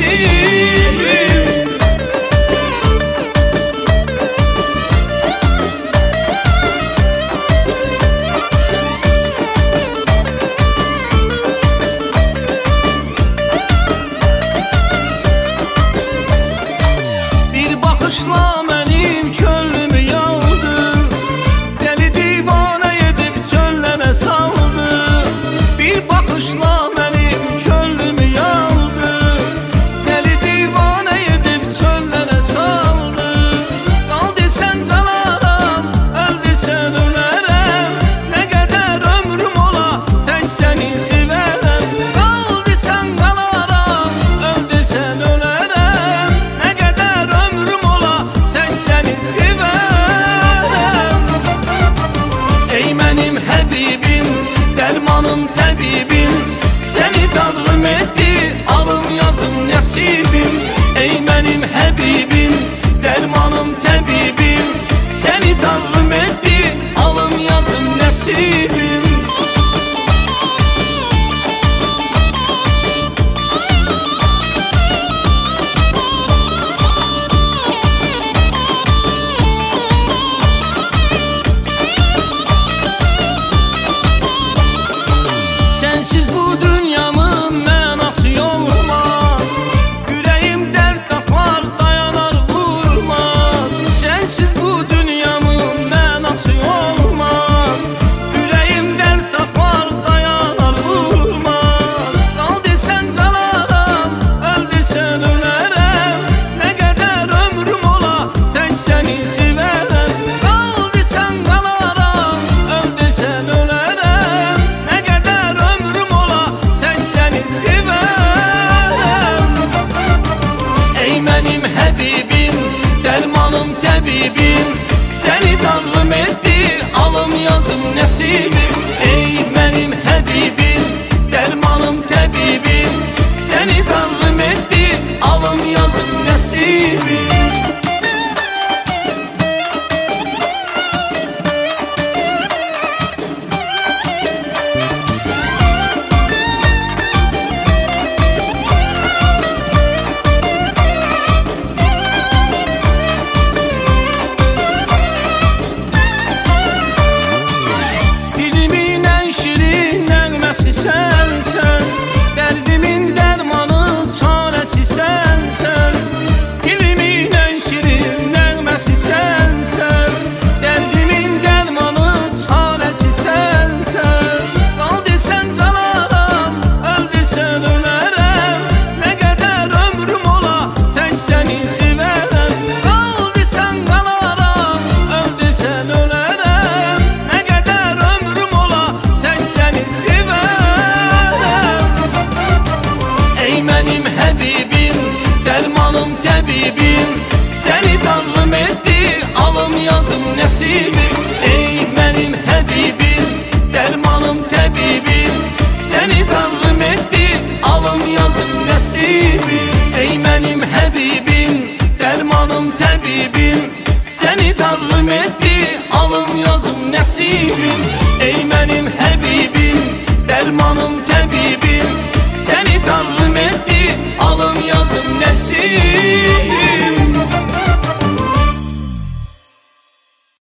Bir bakışla benim könlümü yaldı, deli divane edip çöllere saldı. Bir bakışla benim könlümü yaldı, deli divane edip çöllere saldı. Kal desen kalaram, öl desen ölerem, ne kadar ömrüm ola tek seni severem. Kal desen kalaram, öl desen ölerem, ne kadar ömrüm ola tek seni severem. Ey benim Habibim, dermanım tabibim, seni darlım etti alım yazım nasibim. Ey benim Habibim, dermanım tabibim, seni darlım etti alım yazım nasibim. Sensiz bu dünyamın mənası olmaz, yüreğim dert tapar dayanar vurmaz. Sensiz bu dünyamın mənası olmaz, yüreğim dert tapar dayanar vurmaz. Kal desen kalaram, öl desen ölerem, ne kadar ömrüm ola tek seni severem. Kal desen kalaram, öl desen ölerem, ne kadar ömrüm ola tek seni severem. Ey benim Habibim, dermanım tabibim, seni darlım etti alım yazım nasibim. Ey benim Habibim, dermanım tabibim, seni darlım etti alım yazım nasibim. Dilimin en şirin nəğməsi sənsən, dərdimin dərmanı çarəsi sənsən. Dilimin en şirin nəğməsi sənsən, dərdimin dərmanı çarəsi sənsən. Kal desen kalaram, öl desen ölərəm, ne kadar ömrüm ola tek seni severem. Kal desen kalaram, öl desen ölərəm, ne kadar ömrüm ola tek seni severem. Ey benim Habibim, dermanım tabibim, seni darlım etti alım yazım nasibim. Ey benim Habibim, dermanım tabibim, seni darlım etti alım yazım nasibim. Ey benim Habibim, dermanım tabibim, seni darlım etti alım yazım nasibim. Ey benim Habibim, dermanım tabibim, seni darlım etti alım yazım